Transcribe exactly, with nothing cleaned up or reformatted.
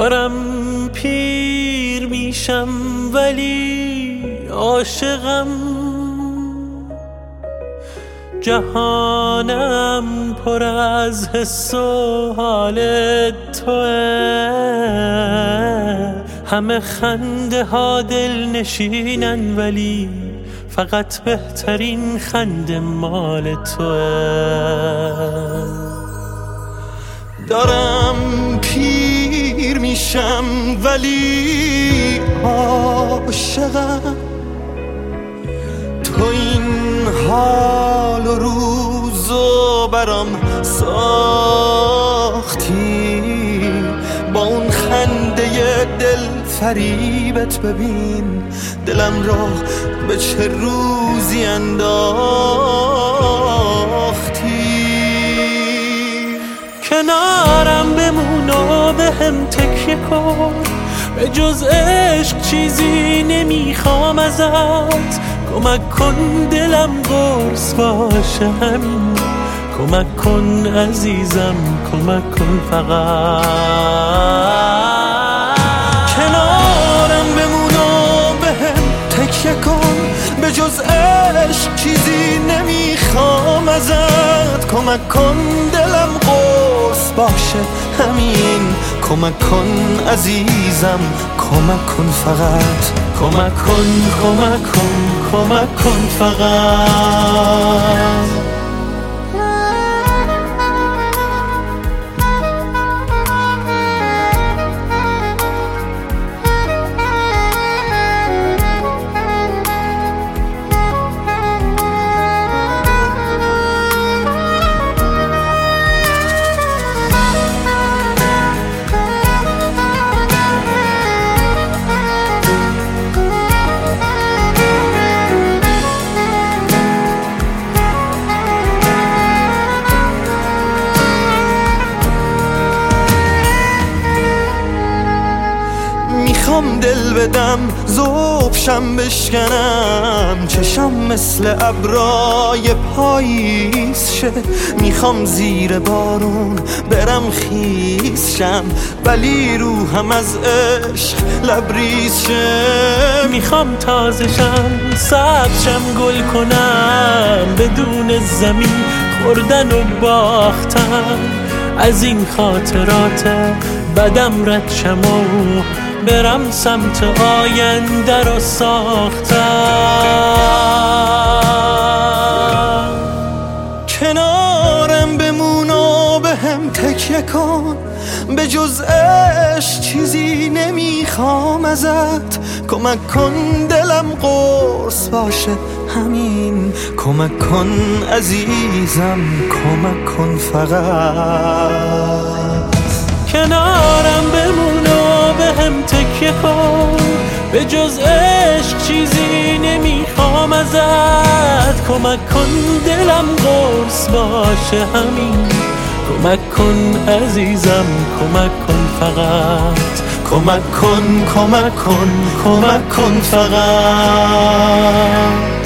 دارم پیر میشم ولی عاشقم، جهانم پر از حس و حال توه. همه خنده ها دل نشینن ولی فقط بهترین خنده مال توه. دارم پیر میشم ولی عاشقم، تو این حال و روزو برام ساختی، با اون خنده دل فریبت ببین دلم را به چه روزی انداختی. کنارم بمون و به هم تکیه کن، به جز عشق چیزی نمیخوام ازت. کمک کن دلم قرص باشه همین، کمک کن عزیزم، کمک کن فقط. کنارم بمون و به هم تکیه کن، به جز عشق چیزی نمیخوام ازت. کمک کن دلم قرص باشه همین، کمک کن عزیزم، کمک کن فقط. کمک کن کمک کن کمک کن فقط. میخوام دل بدم ذوبشم بشکنم، چشم مثل ابرای پاییز شه. میخوام زیر بارون برم خیس شم، ولی روحم از عشق لبریز شه. میخوام تازشم سبزشم گل کنم، بدون زمین خوردن و باختم. از این خاطرات بدم رد شم و برم سمت آینده رو ساختم. کنارم بمون و به هم تکیه کن، به جز عشق چیزی نمیخوام ازت. کمک کن دلم قرص باشه همین، کمک کن عزیزم، کمک کن فقط. کنارم بمون و به هم تکیه کن، به جز عشق چیزی نمیخوام ازت. کمک کن دلم قرص باشه همین، کمک کن عزیزم، کمک کن فقط. کمک کن کمک کن کمک کن فقط.